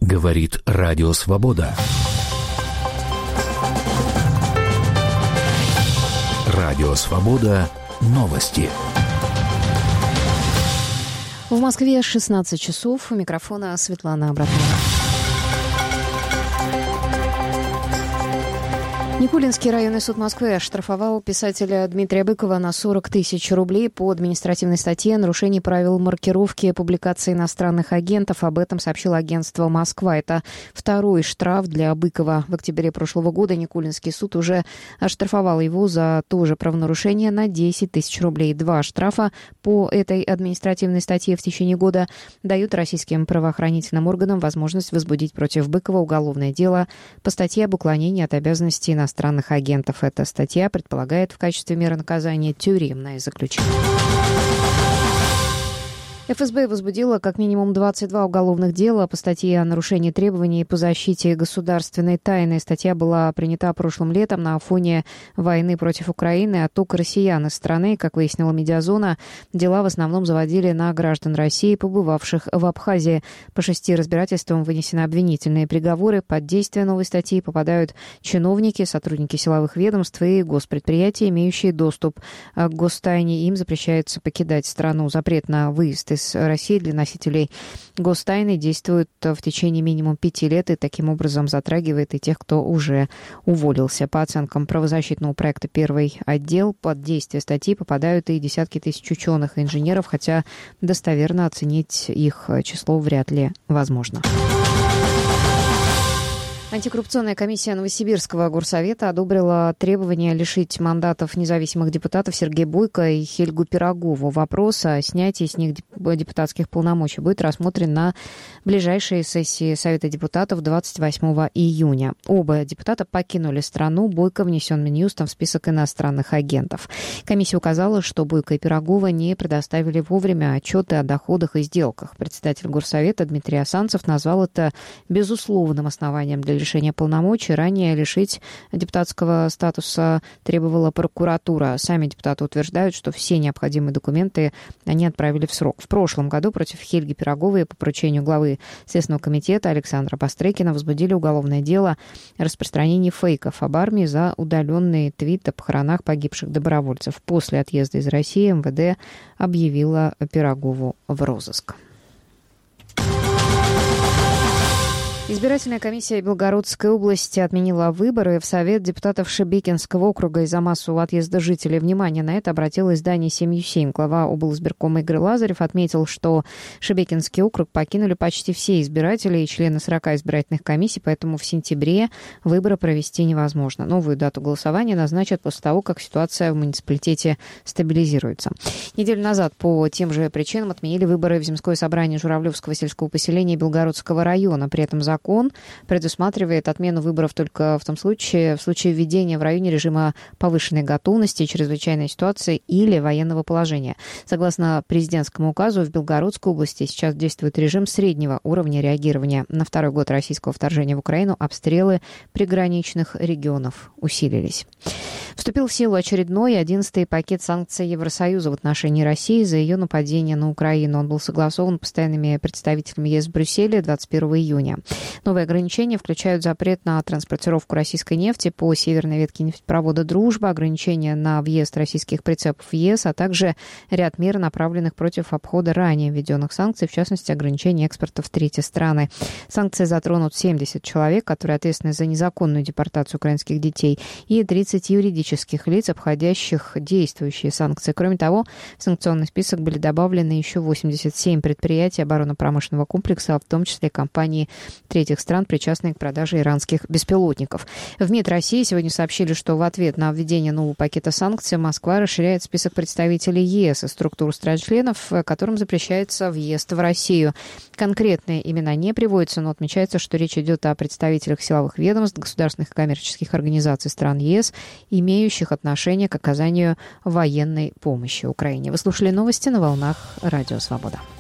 Говорит Радио Свобода. Радио Свобода. Новости. В Москве 16 часов. У микрофона Светлана Абрамова. Никулинский районный суд Москвы оштрафовал писателя Дмитрия Быкова на 40 тысяч рублей по административной статье о нарушении правил маркировки публикаций иностранных агентов. Об этом сообщило агентство «Москва». Это второй штраф для Быкова. В октябре прошлого года Никулинский суд уже оштрафовал его за то же правонарушение на 10 тысяч рублей. Два штрафа по этой административной статье в течение года дают российским правоохранительным органам возможность возбудить против Быкова уголовное дело по статье об уклонении от обязанностей иностранных агентов. Эта статья предполагает в качестве меры наказания тюремное заключение. ФСБ возбудила как минимум 22 уголовных дела по статье о нарушении требований по защите государственной тайны. Статья была принята прошлым летом на фоне войны против Украины, оттока россиян из страны. Как выяснила «Медиазона», дела в основном заводили на граждан России, побывавших в Абхазии. По 6 разбирательствам вынесены обвинительные приговоры. Под действие новой статьи попадают чиновники, сотрудники силовых ведомств и госпредприятия, имеющие доступ к гостайне. Им запрещается покидать страну. Запрет на выезд из России для носителей гостайны действует в течение минимум 5 лет и таким образом затрагивает и тех, кто уже уволился. По оценкам правозащитного проекта «Первый отдел», под действие статьи попадают и десятки тысяч ученых и инженеров, хотя достоверно оценить их число вряд ли возможно. Антикоррупционная комиссия Новосибирского горсовета одобрила требование лишить мандатов независимых депутатов Сергея Бойко и Хельгу Пирогову. Вопрос о снятии с них депутатских полномочий будет рассмотрен на ближайшей сессии Совета депутатов 28 июня. Оба депутата покинули страну. Бойко внесен Минюстом в список иностранных агентов. Комиссия указала, что Бойко и Пирогова не предоставили вовремя отчеты о доходах и сделках. Председатель горсовета Дмитрий Асанцев назвал это безусловным основанием для лишения полномочий. Ранее лишить депутатского статуса требовала прокуратура. Сами депутаты утверждают, что все необходимые документы они отправили в срок. В прошлом году против Хельги Пироговой по поручению главы Следственного комитета Александра Бастрыкина возбудили уголовное дело о распространении фейков об армии за удаленный твит о похоронах погибших добровольцев. После отъезда из России МВД объявила Пирогову в розыск. Избирательная комиссия Белгородской области отменила выборы в Совет депутатов Шебекинского округа из-за массового отъезда жителей. Внимание на это обратило издание «7/7». Глава облсбиркома Игорь Лазарев отметил, что Шебекинский округ покинули почти все избиратели и члены 40 избирательных комиссий, поэтому в сентябре выборы провести невозможно. Новую дату голосования назначат после того, как ситуация в муниципалитете стабилизируется. Неделю назад по тем же причинам отменили выборы в земское собрание Журавлевского сельского поселения Белгородского района. При этом закон предусматривает отмену выборов только в случае введения в районе режима повышенной готовности, чрезвычайной ситуации или военного положения. Согласно президентскому указу, в Белгородской области сейчас действует режим среднего уровня реагирования. На второй год российского вторжения в Украину обстрелы приграничных регионов усилились. Вступил в силу очередной 11-й пакет санкций Евросоюза в отношении России за ее нападение на Украину. Он был согласован постоянными представителями ЕС в Брюсселе 21 июня. Новые ограничения включают запрет на транспортировку российской нефти по северной ветке нефтепровода «Дружба», ограничения на въезд российских прицепов в ЕС, а также ряд мер, направленных против обхода ранее введенных санкций, в частности, ограничения экспорта в третьи страны. Санкции затронут 70 человек, которые ответственны за незаконную депортацию украинских детей, и 30 юридических лиц, обходящих действующие санкции. Кроме того, в санкционный список были добавлены еще 87 предприятий оборонно-промышленного комплекса, в том числе компании третьих стран, причастные к продаже иранских беспилотников. В МИД России сегодня сообщили, что в ответ на введение нового пакета санкций Москва расширяет список представителей ЕС из структур стран-членов, которым запрещается въезд в Россию. Конкретные имена не приводятся, но отмечается, что речь идет о представителях силовых ведомств, государственных и коммерческих организаций стран ЕС, имеющих отношение к оказанию военной помощи Украине. Вы слушали новости на волнах Радио Свобода.